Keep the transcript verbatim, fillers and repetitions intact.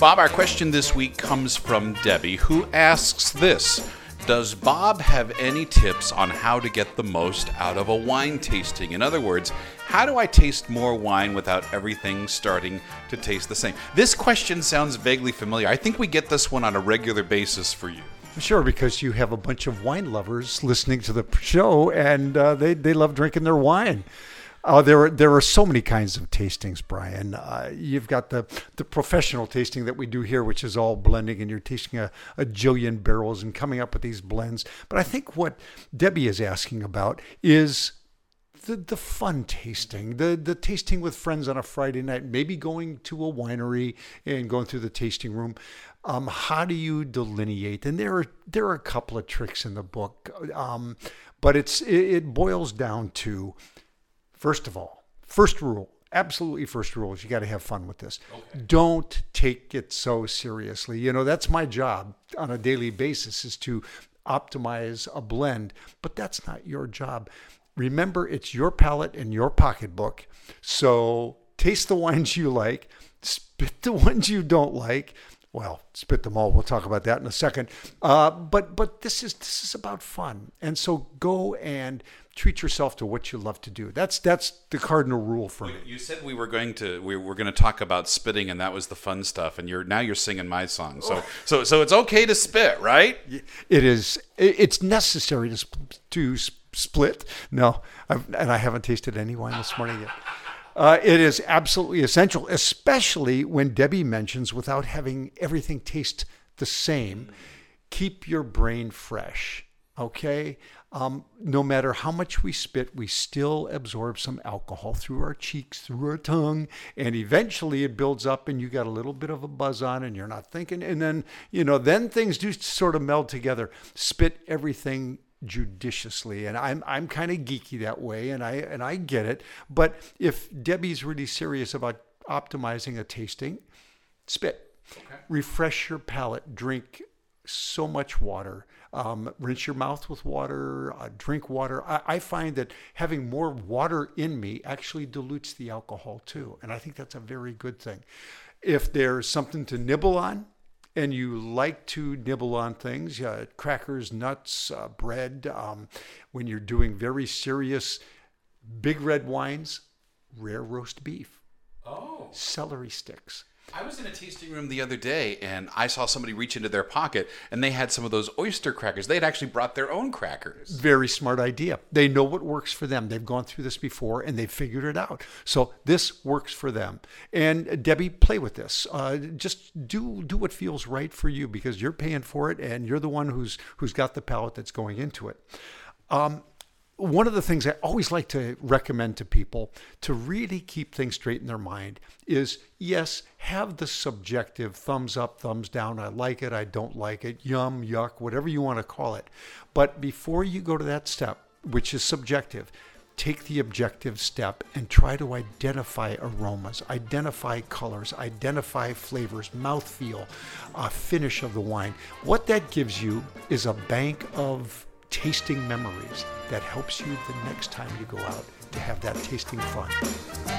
Bob, our question this week comes from Debbie, who asks this. Does Bob have any tips on how to get the most out of a wine tasting? In other words, how do I taste more wine without everything starting to taste the same? This question sounds vaguely familiar. I think we get this one on a regular basis for you. Sure, because you have a bunch of wine lovers listening to the show, and uh, they, they love drinking their wine. Uh, there are there are so many kinds of tastings, Brian. Uh, you've got the, the professional tasting that we do here, which is all blending, and you're tasting a, a jillion barrels and coming up with these blends. But I think what Debbie is asking about is the the fun tasting, the the tasting with friends on a Friday night, maybe going to a winery and going through the tasting room. Um, how do you delineate? And there are there are a couple of tricks in the book, um, but it's it, it boils down to. First of all, first rule, absolutely first rule is you got to have fun with this. Okay. Don't take it so seriously. You know, that's my job on a daily basis is to optimize a blend, but that's not your job. Remember, it's your palate and your pocketbook. So taste the wines you like, spit the ones you don't like. Well, spit them all. We'll talk about that in a second. Uh, but but this is this is about fun, and so go and treat yourself to what you love to do. That's that's the cardinal rule for me. You said we were going to we were going to talk about spitting, and that was the fun stuff. And you're now you're singing my song. So oh. so so it's okay to spit, right? It is. It's necessary to to split. No, I've, and I haven't tasted any wine this morning yet. Uh, it is absolutely essential, especially when Debbie mentions without having everything taste the same. Keep your brain fresh, okay? Um, no matter how much we spit, we still absorb some alcohol through our cheeks, through our tongue, and eventually it builds up and you got a little bit of a buzz on and you're not thinking. And then, you know, then things do sort of meld together. Spit everything judiciously, and I'm I'm kind of geeky that way, and I and I get it. But if Debbie's really serious about optimizing a tasting, spit. Okay. Refresh your palate. Drink so much water. Um, rinse your mouth with water. Uh, drink water. I, I find that having more water in me actually dilutes the alcohol too, and I think that's a very good thing. If there's something to nibble on, and you like to nibble on things, uh, crackers, nuts, uh, bread, um, when you're doing very serious big red wines, rare roast beef, oh, celery sticks. I was in a tasting room the other day, and I saw somebody reach into their pocket, and they had some of those oyster crackers. They had actually brought their own crackers. Very smart idea. They know what works for them. They've gone through this before, and they've figured it out. So this works for them. And Debbie, play with this. Uh, just do do what feels right for you, because you're paying for it, and you're the one who's who's got the palate that's going into it. Um, One of the things I always like to recommend to people to really keep things straight in their mind is, yes, have the subjective thumbs up, thumbs down. I like it, I don't like it, yum, yuck, whatever you want to call it. But before you go to that step, which is subjective, take the objective step and try to identify aromas, identify colors, identify flavors, mouthfeel, uh, finish of the wine. What that gives you is a bank of tasting memories that helps you the next time you go out to have that tasting fun.